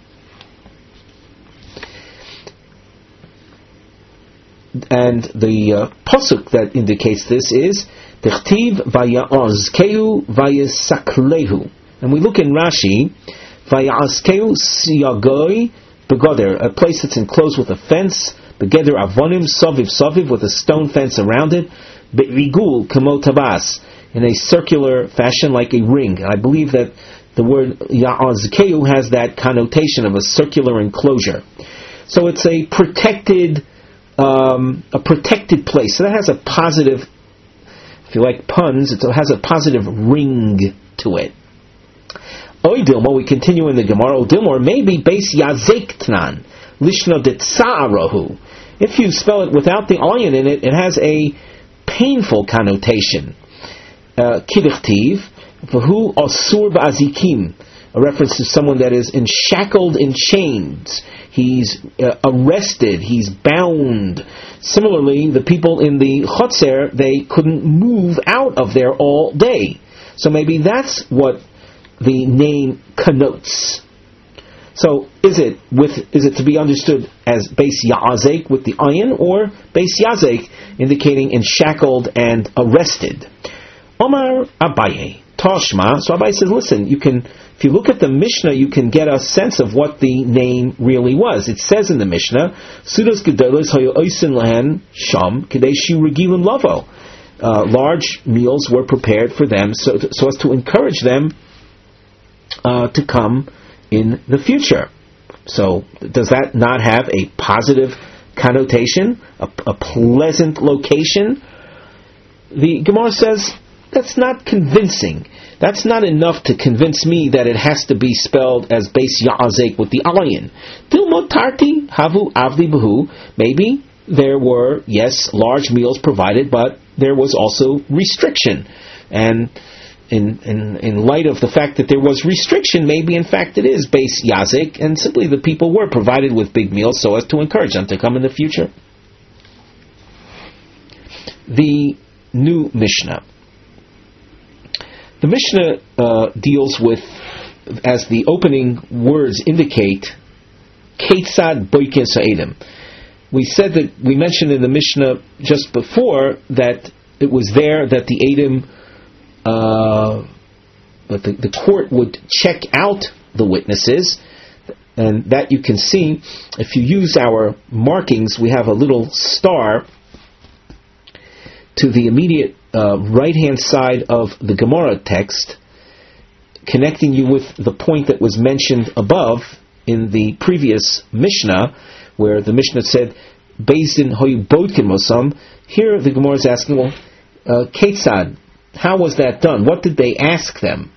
And the uh, pasuk that indicates this is Techtiv vayazkeu vayasaklehu. And we look in Rashi, vayazkeu siyagoi begoder, a place that's enclosed with a fence, begeder avonim saviv saviv, with a stone fence around it, be'rigul kamo tabas, in a circular fashion like a ring. I believe that the word ya'azkeu has that connotation of a circular enclosure. So it's a protected um, a protected place. So that has a positive, if you like puns, it has a positive ring to it. Oidilmo, we continue in the Gemara, Oidilmo, maybe base yazek tnan, lishna de tsa'arahu. If you spell it without the ayin in it, it has a painful connotation. Kidichtiv, v'hu asur ba'azikim, a reference to someone that is enshackled in chains. He's uh, arrested, he's bound. Similarly, the people in the chotzer, they couldn't move out of there all day. So maybe that's what the name connotes. So is it with is it to be understood as Beis Yazek with the ayin, or Beis Yazek indicating enshackled and arrested? Omar Abaye Tashma. So Abaye says, listen, you can, if you look at the Mishnah, you can get a sense of what the name really was. It says in the Mishnah, Sudos Gedolos Hayo Oisin Lahen Sham Kadeshu Regilim Lavo. Large meals were prepared for them so, to, so as to encourage them uh, to come in the future. So does that not have a positive connotation, a, a pleasant location? The Gemara says that's not convincing. That's not enough to convince me that it has to be spelled as Beis Yazek with the ayin. Dilmo tarti havu avdi behu. Maybe there were, yes, large meals provided, but there was also restriction. And in, in in light of the fact that there was restriction, maybe in fact it is Beis Yazek, and simply the people were provided with big meals so as to encourage them to come in the future. The new Mishnah. The Mishnah uh, deals with, as the opening words indicate, Ketzad Boikin Sa'edim. We said that, we mentioned in the Mishnah just before that it was there that the Edom, uh, that the, the court would check out the witnesses, and that you can see, if you use our markings, we have a little star to the immediate uh, right-hand side of the Gemara text, connecting you with the point that was mentioned above in the previous Mishnah, where the Mishnah said, Beis Din hoyu bodkin mosam. Here the Gemara is asking, well, uh, Ketzad, how was that done? What did they ask them?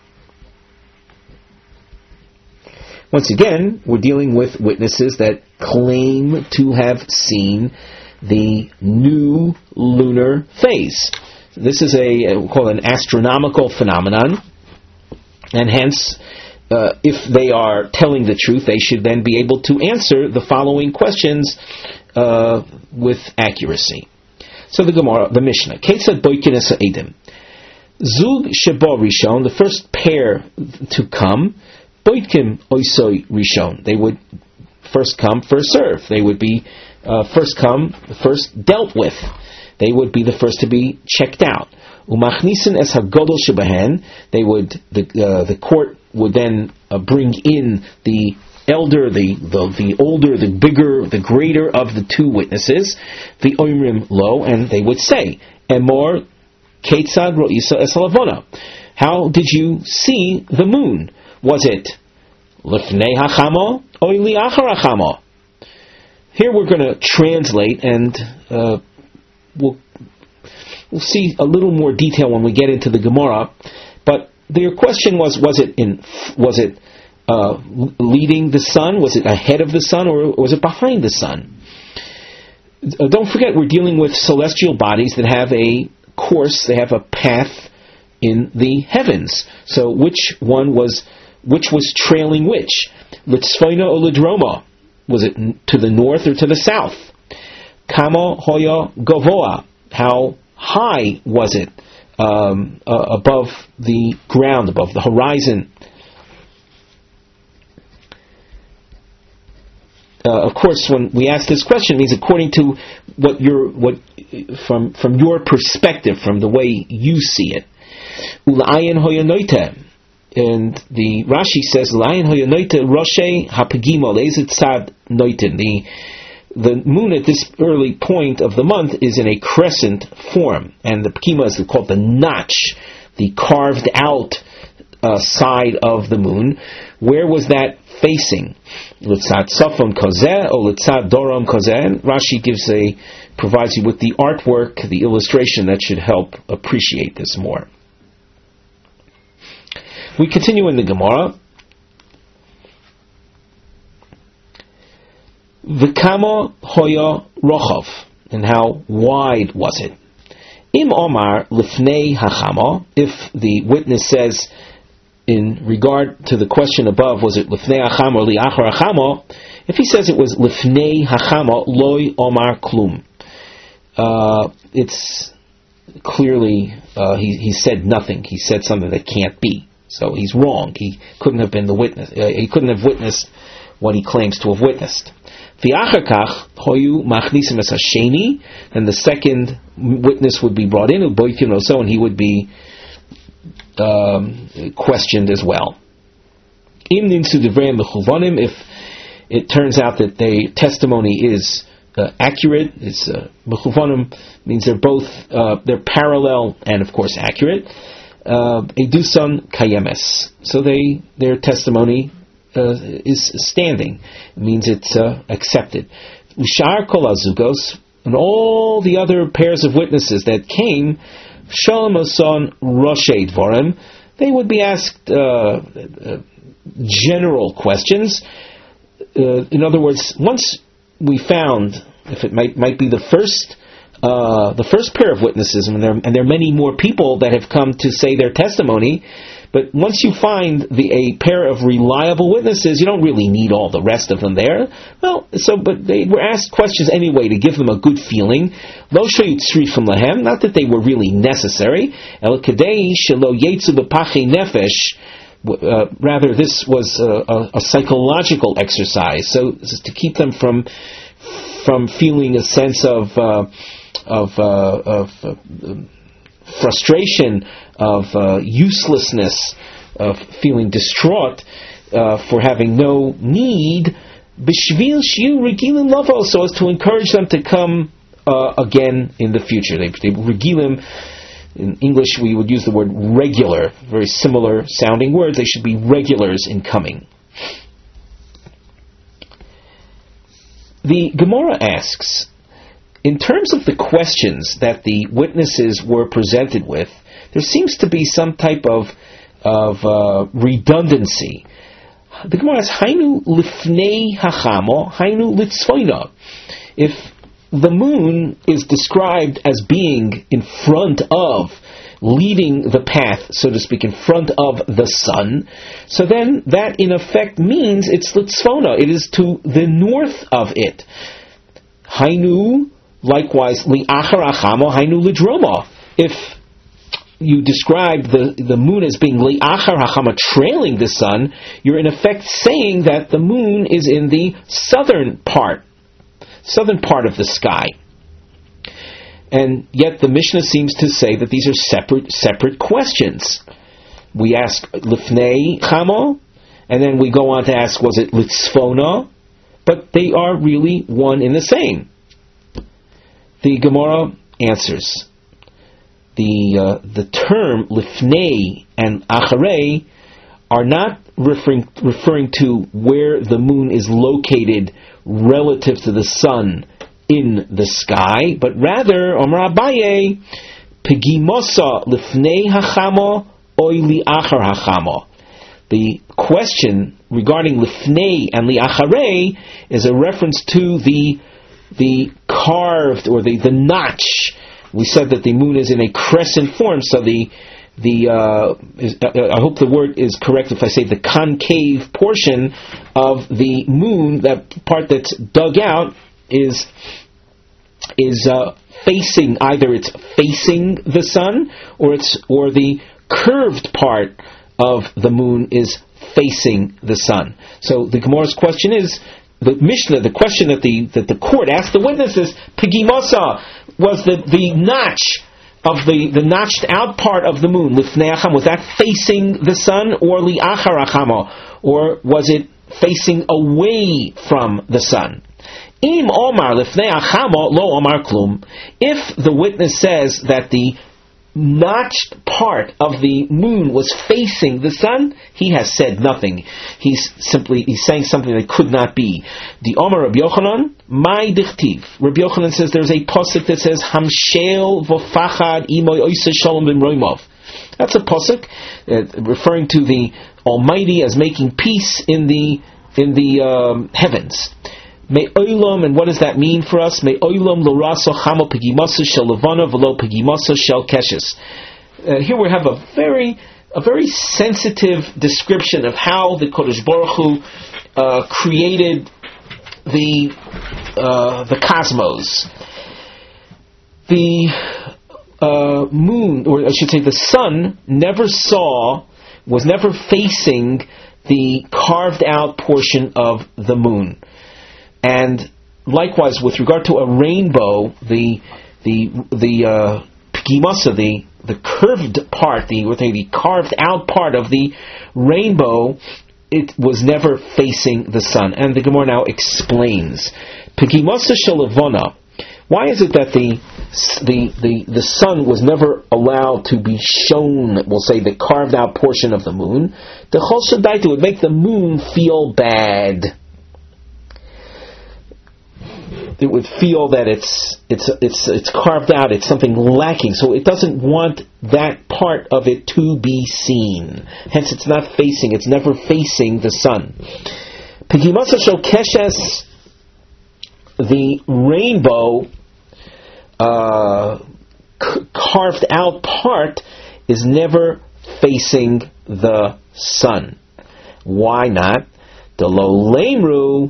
Once again, we're dealing with witnesses that claim to have seen the new lunar phase. This is a, we'll call it an astronomical phenomenon, and hence, uh, if they are telling the truth, they should then be able to answer the following questions uh, with accuracy. So the Gemara, the Mishnah, Ketzad Boikin Edim. Zug Shebo Rishon, the first pair to come, Boitkim Oisoi Rishon. They would first come, first serve. They would be uh, first come, first dealt with. They would be the first to be checked out. Umachnisin es hagodol shebahen. They would the uh, the court would then uh, bring in the elder, the, the the older, the bigger, the greater of the two witnesses, the Oimrim Lo, and they would say, Emor Ketzad Ro'isa Esalavona. How did you see the moon? Was it Lifnei Hachamo or Liachar Hachamo? Here we're going to translate, and uh, we'll we'll see a little more detail when we get into the Gemara. But their question was: Was it in? Was it uh, leading the sun? Was it ahead of the sun, or was it behind the sun? Uh, don't forget, we're dealing with celestial bodies that have a course. They have a path in the heavens. So, which one was? Which was trailing which? Litzfoina or Lidroma? Was it to the north or to the south? Kama hoya gavoa. How high was it um, uh, above the ground, above the horizon? Uh, of course, when we ask this question, it means according to what your what from from your perspective, from the way you see it. Ulayin hoya noite. And the Rashi says, "Lion hoyanoite roshe hapagimo leizet tzad noitin." The the moon at this early point of the month is in a crescent form, and the pagima is called the notch, the carved out uh, side of the moon. Where was that facing? Litzad safon kozeh or litzad doram kozeh? And Rashi gives a provides you with the artwork, the illustration that should help appreciate this more. We continue in the Gemara. V'kama hoya rochav, and how wide was it? Im omar lifnei hachama, if the witness says in regard to the question above, was it lifnei hachama or liachar hachama? If he says it was lifnei hachama, loy omar klum. Uh, it's clearly uh, he he said nothing. He said something that can't be. So he's wrong. He couldn't have been the witness. Uh, he couldn't have witnessed what he claims to have witnessed. V'achakach hoyu machnisim es hasheni, and the second witness would be brought in, uboikim also, and he would be um, questioned as well. Im ninsu devreim mechuvanim, if it turns out that their testimony is uh, accurate, it's uh, mechuvanim means they're both uh, they're parallel and of course accurate. Edusan kayemes. So they their testimony uh, is standing. It means it's uh, accepted. Ushar kol azugos, and all the other pairs of witnesses that came, shalom ason roshei dvarim, they would be asked uh, uh, general questions. Uh, in other words, once we found, if it might might be the first. Uh, the first pair of witnesses, and there, and there are many more people that have come to say their testimony, but once you find the, a pair of reliable witnesses, you don't really need all the rest of them there. Well, so, but they were asked questions anyway to give them a good feeling. Lo shayut tzrifim lahem, not that they were really necessary. El kadei shelo yetzu b'pachi nefesh. Uh, rather, this was a, a, a psychological exercise, so this is to keep them from from feeling a sense of uh, of, uh, of uh, frustration, of uh, uselessness, of feeling distraught uh, for having no need, b'shvil shiu regilim lavo, so as to encourage them to come uh, again in the future. They, they regilim, in English we would use the word regular, very similar sounding words. They should be regulars in coming. The Gemara asks, in terms of the questions that the witnesses were presented with, there seems to be some type of of uh, redundancy. The Gemara asks, Hainu lifnei hachamo, hainu litzfoina. If the moon is described as being in front of, leading the path, so to speak, in front of the sun, so then that in effect means it's litzfona, it is to the north of it. Hainu, likewise, li'achar achamo, hainu lidroma. If you describe the, the moon as being li'achar hachama, trailing the sun, you're in effect saying that the moon is in the southern part, southern part of the sky. And yet the Mishnah seems to say that these are separate separate questions. we ask Lifnei Chamo, and then we go on to ask, was it Litzfona? But they are really one and the same. The Gemara answers. The uh, the term Lifnei and Acharei are not referring referring to where the moon is located relative to the sun in the sky, but rather, Omar Abaye, Pegimosa Lifnei Hachamo Oy Li'achar Hachamo. The question regarding Lifnei and Li'acharei is a reference to the the carved or the, the notch. We said that the moon is in a crescent form, so the the uh, is, I hope the word is correct if I say the concave portion of the moon, that part that's dug out, is is uh, facing, either it's facing the sun or it's or the curved part of the moon is facing the sun. So the Gemara's question is, the Mishnah, the question that the that the court asked the witnesses, Pegimosa, was the, the notch of the, the notched out part of the moon, Lifnei Acham, was that facing the sun, or Li'achar Achamo, or was it facing away from the sun? Im Omar Lifnei Achamo lo Omar Klum. If the witness says that the notched part of the moon was facing the sun, he has said nothing. He's simply he's saying something that could not be. The Omar Rabbi Yochanan, my dichtiv. Rabbi Yochanan says there's a pasuk that says Hamshel v'fachad imoy oisa shalom b'mroimov. That's a pasuk uh, referring to the Almighty as making peace in the in the um, heavens. May oilam, and what does that mean for us? May oilam lo raso chamo pegimasa shel levana v'lo pegimasa shel keshes. Here we have a very, a very sensitive description of how the Kodesh Baruch Hu uh, created the uh, the cosmos. The uh, moon, or I should say, the sun, never saw, was never facing the carved out portion of the moon. And likewise, with regard to a rainbow, the the the uh, pegimasa, the the curved part, the the carved out part of the rainbow, it was never facing the sun. And the Gemara now explains, pegimasa shel levana. Why is it that the the the the sun was never allowed to be shown? We'll say the carved out portion of the moon. The chol shadaita would make the moon feel bad. It would feel that it's it's it's it's carved out, it's something lacking, so it doesn't want that part of it to be seen. Hence, it's not facing; it's never facing the sun. Pegimasa shel keshes, the rainbow uh, c- carved out part, is never facing the sun. Why not? The lo lemru.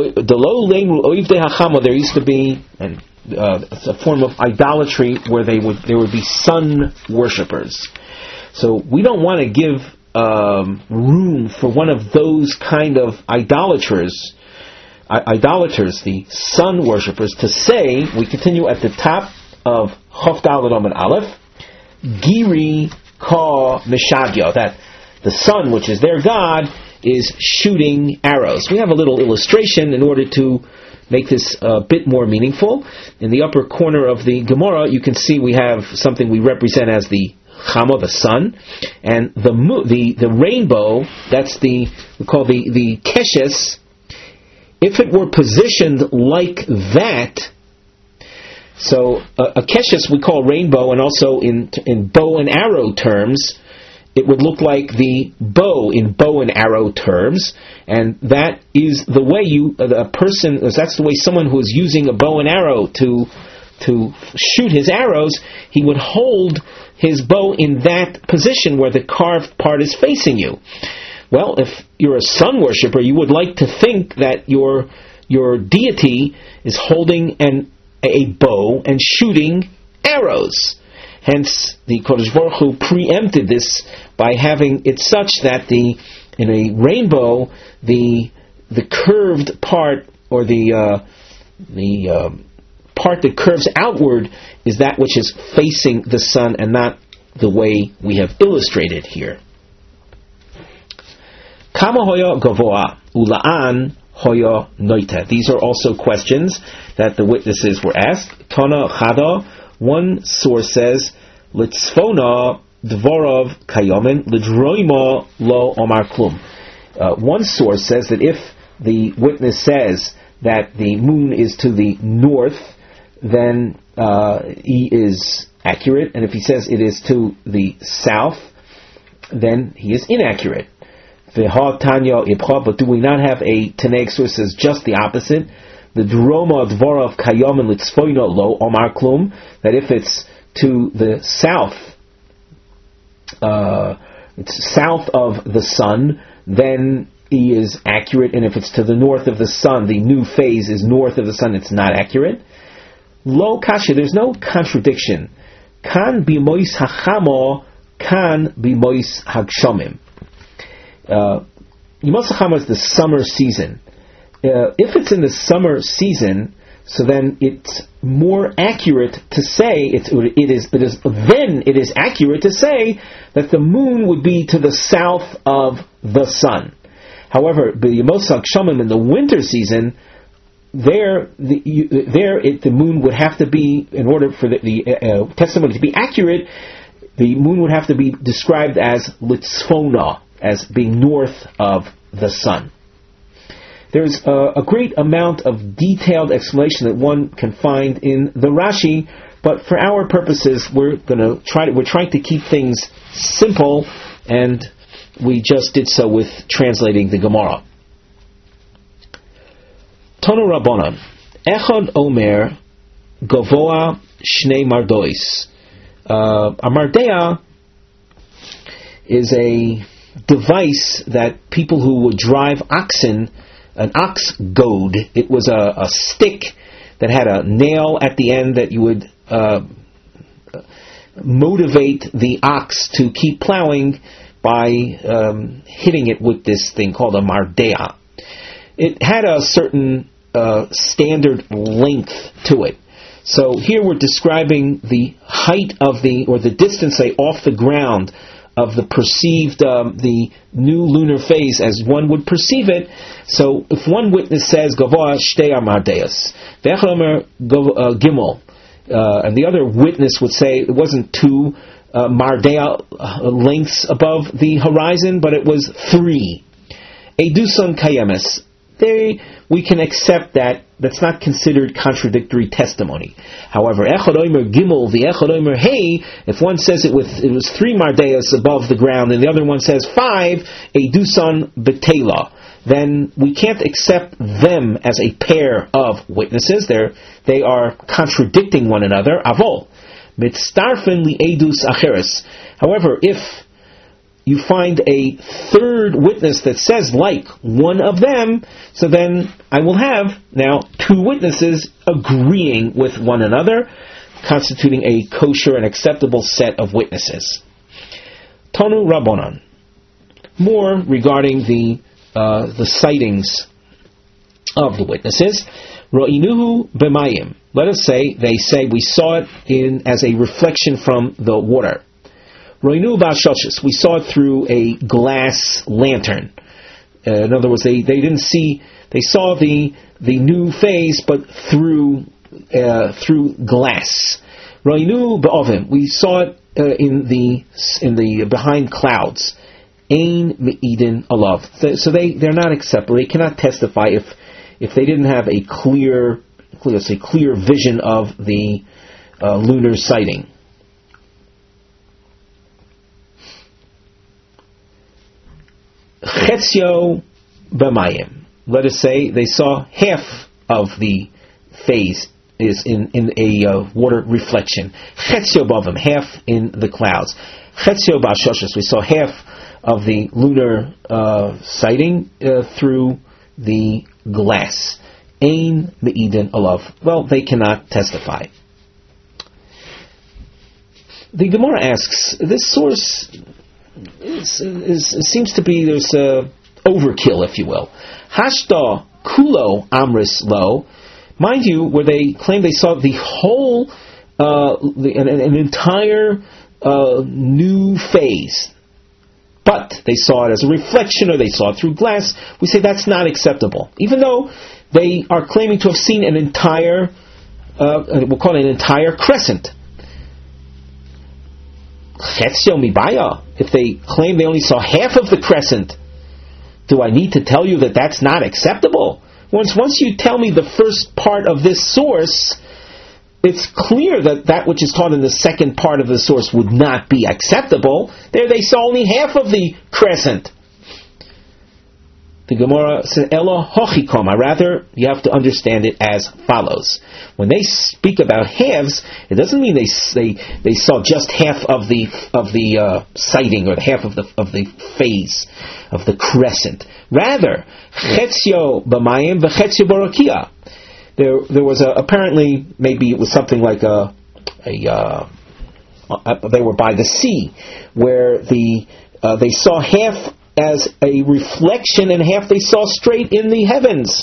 There used to be an, uh, a form of idolatry where they would there would be sun worshippers. So we don't want to give um, room for one of those kind of idolaters, I- idolaters, the sun worshippers, to say. We continue at the top of Chof Daled Amud Aleph, Giri Ka Meshagyo, that the sun, which is their god, is shooting arrows. We have a little illustration in order to make this a bit more meaningful. In the upper corner of the Gemara, you can see we have something we represent as the Chama, the sun, and the the the rainbow. That's the we call the the keshes. If it were positioned like that, so a, a keshes we call rainbow, and also in in bow and arrow terms, it would look like the bow in bow and arrow terms, and that is the way you, a person, that's the way someone who is using a bow and arrow to to shoot his arrows, he would hold his bow in that position where the carved part is facing you. Well, if you're a sun worshiper, you would like to think that your your deity is holding an a bow and shooting arrows. Hence, the Kodesh Baruch Hu preempted this by having it such that the in a rainbow, the the curved part, or the uh, the uh, part that curves outward, is that which is facing the sun, and not the way we have illustrated here. Kama hoya gavoa ula'an hoya noita. These are also questions that the witnesses were asked. Tana chada, one source says, litzfona dvorov kayomin lidroima lo omar klum. Uh, one source says that if the witness says that the moon is to the north, then uh, he is accurate, and if he says it is to the south, then he is inaccurate. V'ha tanya ibcha, but do we not have a Tanaic source that says just the opposite? The droma dvarav kayom and litzfoina lo omar klum, that if it's to the south, uh, it's south of the sun, then he is accurate, and if it's to the north of the sun, the new phase is north of the sun, it's not accurate. Lo kasha, there's no contradiction. Kan bimois hachamo, kan bimois hagshomim. Uh, Yemos hachamo is the summer season. Uh, if it's in the summer season, so then it's more accurate to say it's, it is it is then it is accurate to say that the moon would be to the south of the sun. However, b'yemos hagshomim in the winter season, there the you, there it, the moon would have to be, in order for the, the uh, testimony to be accurate, the moon would have to be described as litzfona, as being north of the sun. There's a, a great amount of detailed explanation that one can find in the Rashi, but for our purposes, we're going to try to, we're trying to keep things simple, and we just did so with translating the Gemara. Tonu Rabbanan, Echad Omer Gavoa Shnei Mardois. Uh, a mardea is a device that people who would drive oxen, an ox goad. It was a, a stick that had a nail at the end that you would uh, motivate the ox to keep plowing by um, hitting it with this thing called a mardea. It had a certain uh, standard length to it. So here we're describing the height of the, or the distance, say, off the ground of the perceived, um, the new lunar phase as one would perceive it. So if one witness says, Gavoa shtei amardeas, ve'echomer gimel, and the other witness would say it wasn't two uh, mardea lengths above the horizon, but it was three. Eduson kayemes. They, we can accept that. That's not considered contradictory testimony. However, Echad Omer Gimel, the Echad Omer Hey, if one says it with it was three mardeas above the ground, and the other one says five, Edusan Betela, then we can't accept them as a pair of witnesses. They're, they are contradicting one another. Avol Mitztarfen li Edus Acheres. However, if you find a third witness that says like one of them, so then I will have now two witnesses agreeing with one another, constituting a kosher and acceptable set of witnesses. Tonu Rabbanan. More regarding the uh, the sightings of the witnesses. Ro'inuhu b'mayim. Let us say they say we saw it in as a reflection from the water. Roinu ba'shalshis, we saw it through a glass lantern. Uh, in other words, they, they didn't see, they saw the the new phase, but through uh, through glass. Roinu ba'ovim, we saw it uh, in the in the behind clouds. Ein me'idin alav. So they they're not acceptable. They cannot testify if if they didn't have a clear, clear say clear vision of the uh, lunar sighting. Chetzio b'mayim. Let us say they saw half of the phase is in, in a uh, water reflection. Chetzio b'avim, half in the clouds. Chetzio b'ashoshos, we saw half of the lunar uh, sighting uh, through the glass. Ein me'idin alav. Well, they cannot testify. The Gemara asks, this source Is, is, seems to be there's a overkill, if you will. Hashta kulo amris lo, mind you, where they claim they saw the whole, uh, the, an, an entire uh, new phase. but they saw it as a reflection or they saw it through glass, we say that's not acceptable. Even though they are claiming to have seen an entire, uh, we'll call it an entire crescent. Chetzio mibaya, if they claim they only saw half of the crescent, do I need to tell you that that's not acceptable? Once, once you tell me the first part of this source, it's clear that that which is taught in the second part of the source would not be acceptable. There they saw only half of the crescent. The Gemara says, Ela hochikoma. Rather, you have to understand it as follows. When they speak about halves, it doesn't mean they they, they saw just half of the of the uh, sighting or half of the of the phase of the crescent. Rather, chetzio b'mayim v'chetzio b'rakia. There there was a, apparently maybe it was something like a a uh, they were by the sea where the uh, they saw half as a reflection and half they saw straight in the heavens.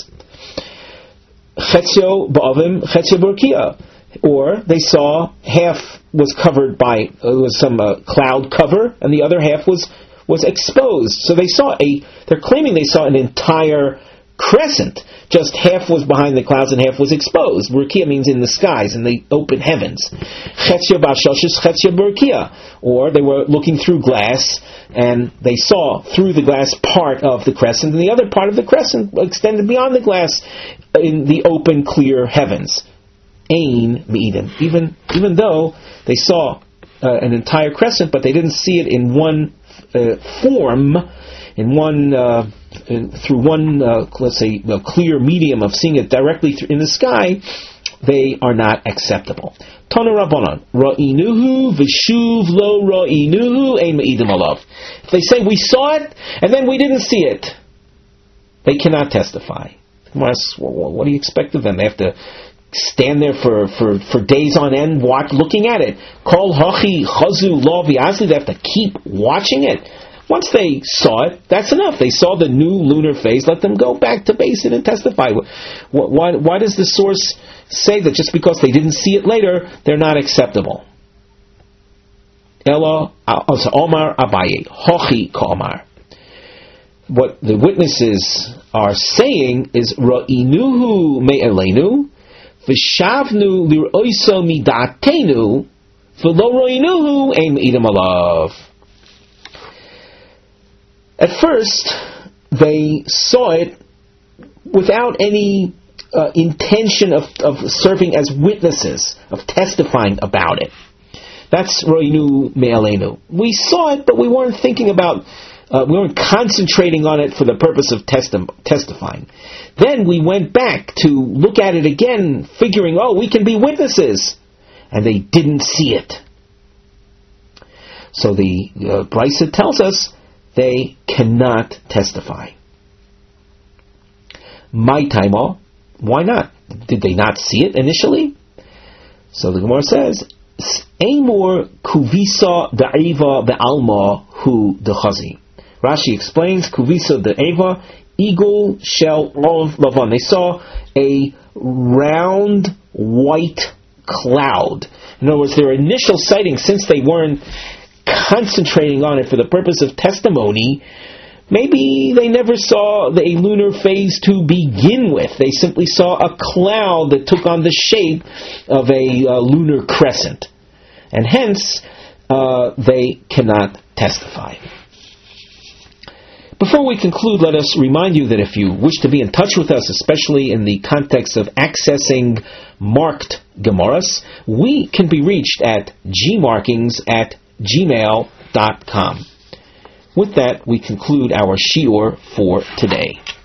Chetzio ba'avim, chetzio b'rakia. Or they saw half was covered by, uh, was some uh, cloud cover, and the other half was, was exposed. So they saw a, they're claiming they saw an entire crescent. Just half was behind the clouds and half was exposed. B'rakia means in the skies, in the open heavens. Chetzio ba'shoshes, chetzio b'rakia. Or they were looking through glass, and they saw through the glass part of the crescent, and the other part of the crescent extended beyond the glass in the open, clear heavens. Ein me'idim. Even even though they saw uh, an entire crescent, but they didn't see it in one uh, form, in one uh, in, through one uh, let's say a clear medium of seeing it directly through, in the sky, they are not acceptable. Tana Rabbanan, Ra'inuhu v'shuv lo ra'inuhu ein me'idim alav. If they say we saw it and then we didn't see it, they cannot testify. What do you expect of them? They have to stand there for, for, for days on end, watch, looking at it. Kol hachi chazu lo v'yazli. They have to keep watching it. Once they saw it, that's enough. They saw the new lunar phase. Let them go back to Beis Din and testify. Why, why does the source say that just because they didn't see it later, they're not acceptable? Ela Omar Abaye Hochi Ka'omar. What the witnesses are saying is Ra'inuhu me'elenu v'shavnu lir'oiso midatenu v'lo ra'inuhu ein me'idam alav. At first, they saw it without any uh, intention of, of serving as witnesses, of testifying about it. That's Ro'inu Me'alenu. We saw it, but we weren't thinking about, uh, we weren't concentrating on it for the purpose of testi- testifying. Then we went back to look at it again, figuring, oh, we can be witnesses. And they didn't see it. So the uh, Brisa tells us, they cannot testify. My taimo, why not? Did they not see it initially? So the Gemara says, "Amor kuvisa da'iva be'alma hu dechazi." Rashi explains, "Kuvisa da'iva, eagle shell of lavan." They saw a round white cloud. In other words, their initial sighting, since they weren't concentrating on it for the purpose of testimony, maybe they never saw the, a lunar phase to begin with. They simply saw a cloud that took on the shape of a uh, lunar crescent. And hence, uh, they cannot testify. Before we conclude, let us remind you that if you wish to be in touch with us, especially in the context of accessing marked Gemaras, we can be reached at gmarkings at gmail dot com. With that, we conclude our shiur for today.